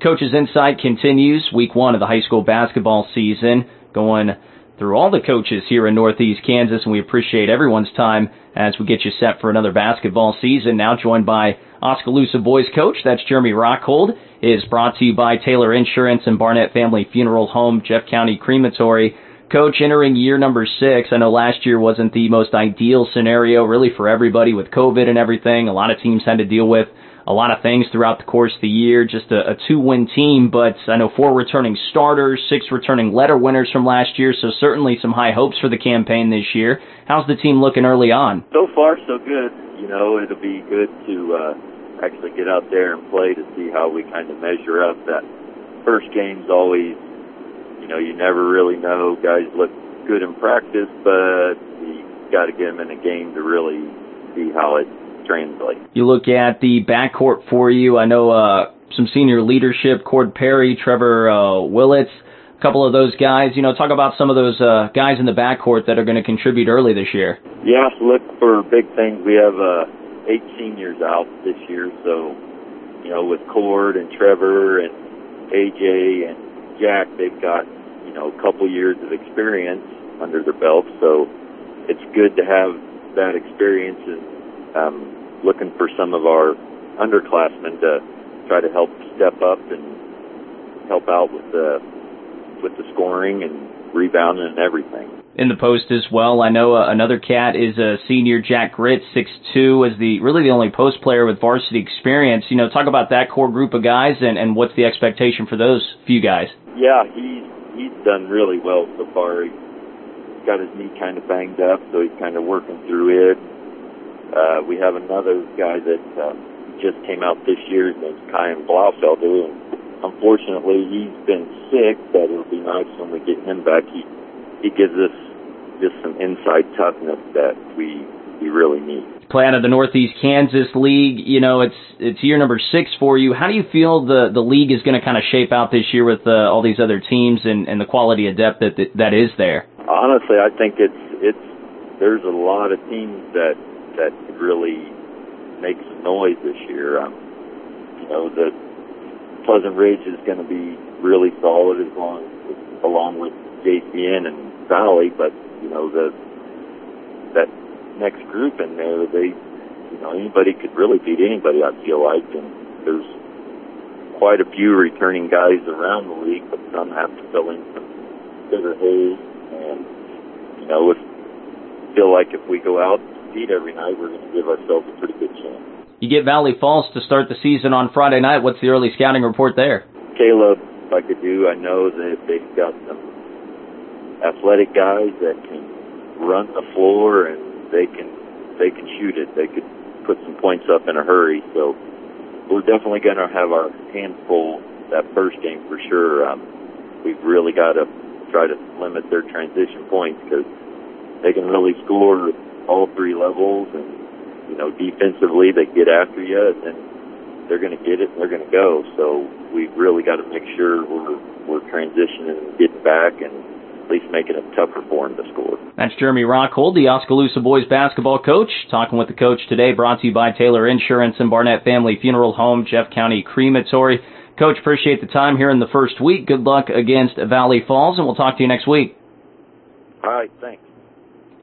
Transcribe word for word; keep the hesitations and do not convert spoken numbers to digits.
Coach's Insight continues week one of the high school basketball season, going through all the coaches here in Northeast Kansas, and we appreciate everyone's time as we get you set for another basketball season. Now joined by Oskaloosa boys coach, that's Jeremy Rockhold, is brought to you by Taylor Insurance and Barnett Family Funeral Home, Jeff County Crematory. Coach, entering year number six, I know last year wasn't the most ideal scenario really for everybody with COVID and everything. A lot of teams had to deal with a lot of things throughout the course of the year, just a, a two-win team, but I know four returning starters, six returning letter winners from last year, so certainly some high hopes for the campaign this year. How's the team looking early on? So far, so good. You know, it'll be good to uh, actually get out there and play to see how we kind of measure up. That first game's always, you know, you never really know. Guys look good in practice, but you got to get them in a game to really see how it translate. You look at the backcourt for you. I know uh, some senior leadership, Cord Perry, Trevor uh, Willits, a couple of those guys. You know, talk about some of those uh, guys in the backcourt that are going to contribute early this year. Yeah, look for big things. We have uh, eight seniors out this year, so, you know, with Cord and Trevor and A J and Jack, they've got, you know, a couple years of experience under their belt, so it's good to have that experience and um, looking for some of our underclassmen to try to help step up and help out with the with the scoring and rebounding and everything. In the post as well, I know uh, another cat is a senior, Jack Gritz, six two, is the really the only post player with varsity experience. You know, talk about that core group of guys and, and what's the expectation for those few guys. Yeah, he's he's done really well so far. He's got his knee kind of banged up, so he's kind of working through it. Uh, we have another guy that uh, just came out this year. His name's Kyan Blaufelder. And unfortunately, he's been sick, but it'll be nice when we get him back. He he gives us just some inside toughness that we we really need. Play out of the Northeast Kansas League. You know, it's it's year number six for you. How do you feel the, the league is going to kind of shape out this year with uh, all these other teams and, and the quality of depth that, that that is there? Honestly, I think it's it's there's a lot of teams that that could really make some noise this year. Um, you know, the Pleasant Ridge is going to be really solid as long along with J C N and Valley, but you know the that next group in there, they you know anybody could really beat anybody. I feel like, and there's quite a few returning guys around the league, but some have to fill in some bigger holes. And you know, if feel like if we go out every night, we're going to give ourselves a pretty good chance. You get Valley Falls to start the season on Friday night. What's the early scouting report there? Caleb, like I do, I know that they've got some athletic guys that can run the floor and they can they can shoot it. They could put some points up in a hurry. So we're definitely going to have our hands full that first game for sure. Um, we've really got to try to limit their transition points because they can really score all three levels, and you know, defensively they get after you, and then they're going to get it and they're going to go. So we've really got to make sure we're we're transitioning and getting back, and at least making it tougher for them to score. That's Jeremy Rockhold, the Oskaloosa boys basketball coach, talking with the coach today. Brought to you by Taylor Insurance and Barnett Family Funeral Home, Jeff County Crematory. Coach, appreciate the time here in the first week. Good luck against Valley Falls, and we'll talk to you next week. All right, thanks.